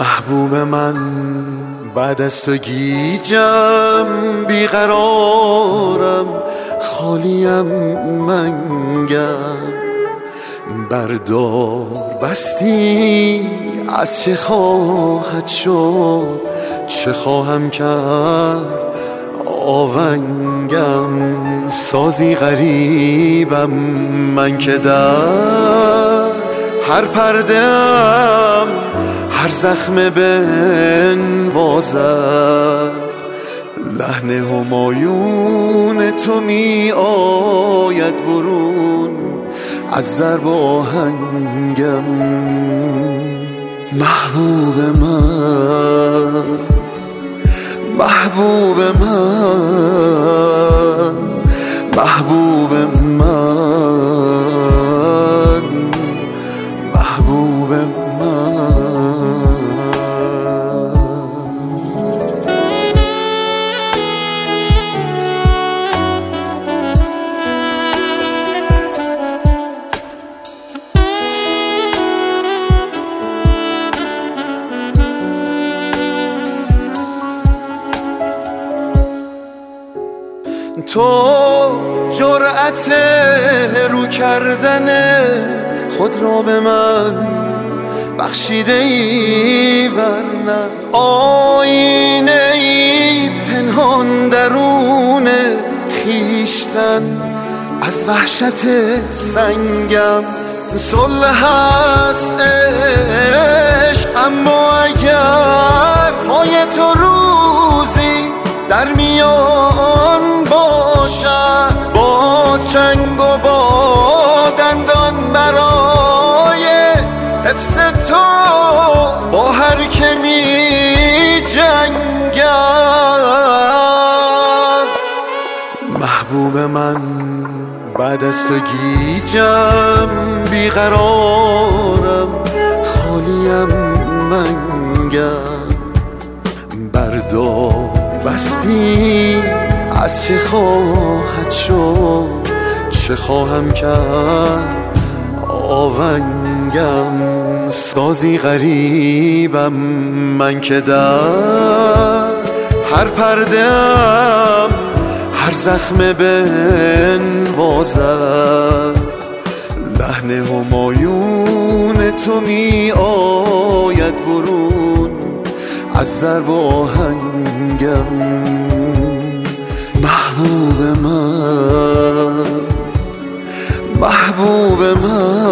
محبوب من بعد از تو گیجم، بیقرارم، خالیم منگم. بردار بستی از چه خواهد شد، چه خواهم کرد آونگم. سازی غریبم من که در هر پرده‌ام هر زخم بنوازد. لحن همایون تو می آید برون از ضرب آهنگم. محبوب من، محبوب من، محبوب من، محبوب من. تو جرأت رو کردن خود را به من بخشیده ای، ورنه آینه ای پنهان درون خیشتن از وحشت سنگم. صلح هست عشق، اما اگر پای تو روزی در میان باشد، با چنگ و با دندان برای حفظ تو با هر که می جنگم. محبوب من بعد از تو گیجم، بیقرارم، خالیم منگم. بردار بستی از چه خواهد شد، چه خواهم کرد آونگم. سازی غریبم من که در هر پرده‌ام هر زخم بنوازد. لحن همایون تو می آید برون از ضرب آهنگم. محبوب من، محبوب من،